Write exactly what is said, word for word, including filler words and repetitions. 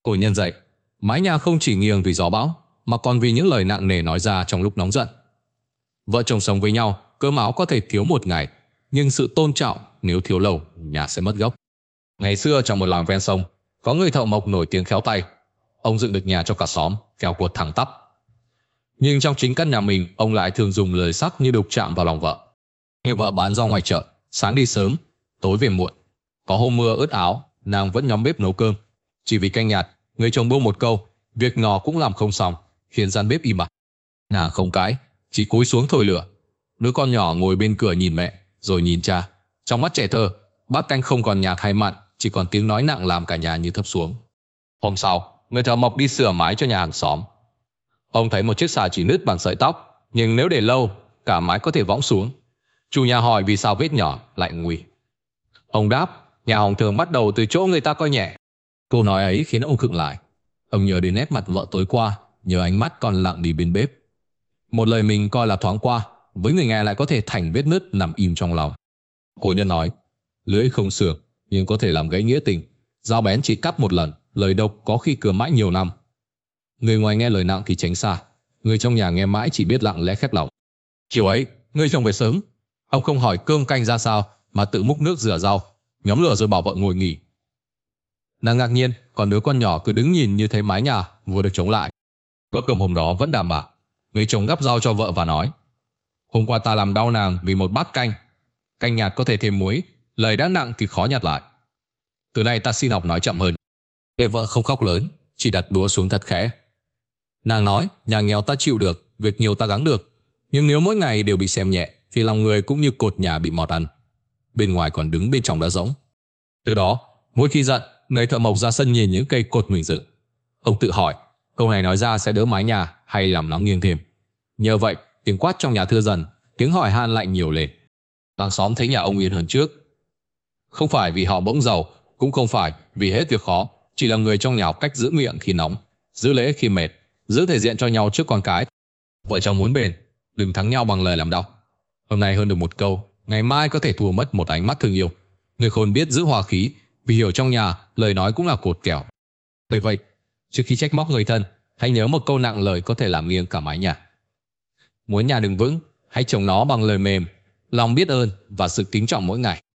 Cổ nhân dạy, mái nhà không chỉ nghiêng vì gió bão, mà còn vì những lời nặng nề nói ra trong lúc nóng giận. Vợ chồng sống với nhau, cơm áo có thể thiếu một ngày, nhưng sự tôn trọng nếu thiếu lâu, nhà sẽ mất gốc. Ngày xưa trong một làng ven sông, có người thợ mộc nổi tiếng khéo tay. Ông dựng được nhà cho cả xóm, kèo cột thẳng tắp. Nhưng trong chính căn nhà mình, ông lại thường dùng lời sắc như đục chạm vào lòng vợ. Nghe vợ bán rau ngoài chợ, sáng đi sớm, tối về muộn. Có hôm mưa ướt áo, nàng vẫn nhóm bếp nấu cơm. Chỉ vì canh nhạt, người chồng buông một câu, việc nhỏ cũng làm không xong, khiến gian bếp im bặt. Nàng không cãi, chỉ cúi xuống thổi lửa. Đứa con nhỏ ngồi bên cửa nhìn mẹ, rồi nhìn cha. Trong mắt trẻ thơ, bát canh không còn nhạt hay mặn, chỉ còn tiếng nói nặng làm cả nhà như thấp xuống. Hôm sau, người thợ mộc đi sửa mái cho nhà hàng xóm. Ông thấy một chiếc xà chỉ nứt bằng sợi tóc, nhưng nếu để lâu, cả mái có thể võng xuống. Chủ nhà hỏi vì sao vết nhỏ lại nguy. Ông đáp, nhà hỏng thường bắt đầu từ chỗ người ta coi nhẹ. Câu nói ấy khiến ông khựng lại. Ông nhớ đến nét mặt vợ tối qua, nhớ ánh mắt còn lặng đi bên bếp. Một lời mình coi là thoáng qua, với người nghe lại có thể thành vết nứt nằm im trong lòng. Cổ nhân nói, lưỡi không sườn, nhưng có thể làm gãy nghĩa tình. Dao bén chỉ cắt một lần, lời độc có khi cứa mãi nhiều năm. Người ngoài nghe lời nặng thì tránh xa, người trong nhà nghe mãi chỉ biết lặng lẽ khép lòng. Chiều ấy, người chồng về sớm. Ông không hỏi cơm canh ra sao, mà tự múc nước rửa rau, nhóm lửa rồi bảo vợ ngồi nghỉ. Nàng ngạc nhiên, còn đứa con nhỏ cứ đứng nhìn như thấy mái nhà vừa được chống lại. Bữa cơm hôm đó vẫn đảm bảo. Người chồng gắp rau cho vợ và nói, hôm qua ta làm đau nàng vì một bát canh. Canh nhạt có thể thêm muối, lời đã nặng thì khó nhặt lại. Từ nay ta xin học nói chậm hơn. Để vợ không khóc lớn, chỉ đặt đũa xuống thật khẽ. Nàng nói, nhà nghèo ta chịu được, việc nhiều ta gắng được. Nhưng nếu mỗi ngày đều bị xem nhẹ, thì lòng người cũng như cột nhà bị mọt ăn. Bên ngoài còn đứng, bên trong đã rỗng. Từ đó, mỗi khi giận, người thợ mộc ra sân nhìn những cây cột mình dựng. Ông tự hỏi, câu này nói ra sẽ đỡ mái nhà hay làm nó nghiêng thêm. Nhờ vậy, tiếng quát trong nhà thưa dần, tiếng hỏi han lại nhiều lên. Làng xóm thấy nhà ông yên hơn trước. Không phải vì họ bỗng giàu, cũng không phải vì hết việc khó, chỉ là người trong nhà học cách giữ miệng khi nóng, giữ lễ khi mệt, giữ thể diện cho nhau trước con cái. Vợ chồng muốn bền, đừng thắng nhau bằng lời làm đau. Hôm nay hơn được một câu, ngày mai có thể thua mất một ánh mắt thương yêu. Người khôn biết giữ hòa khí, vì hiểu trong nhà lời nói cũng là cột kèo. Bởi vậy, trước khi trách móc người thân, hãy nhớ một câu nặng lời có thể làm nghiêng cả mái nhà. Muốn nhà đứng vững, hãy trồng nó bằng lời mềm, lòng biết ơn và sự kính trọng mỗi ngày.